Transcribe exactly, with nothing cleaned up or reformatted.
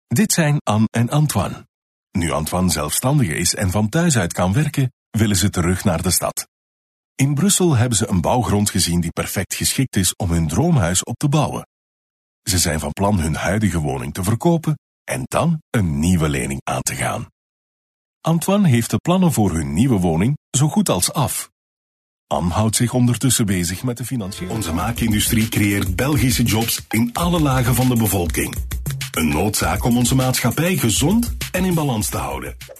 Dit zijn Anne en Antoine. Nu Antoine zelfstandig is en van thuis uit kan werken, willen ze terug naar de stad. In Brussel hebben ze een bouwgrond gezien die perfect geschikt is om hun droomhuis op te bouwen. Ze zijn van plan hun huidige woning te verkopen en dan een nieuwe lening aan te gaan. Antoine heeft de plannen voor hun nieuwe woning zo goed als af. Anne houdt zich ondertussen bezig met de financiën. Onze maakindustrie creëert Belgische jobs in alle lagen van de bevolking. Een noodzaak om onze maatschappij gezond en in balans te houden.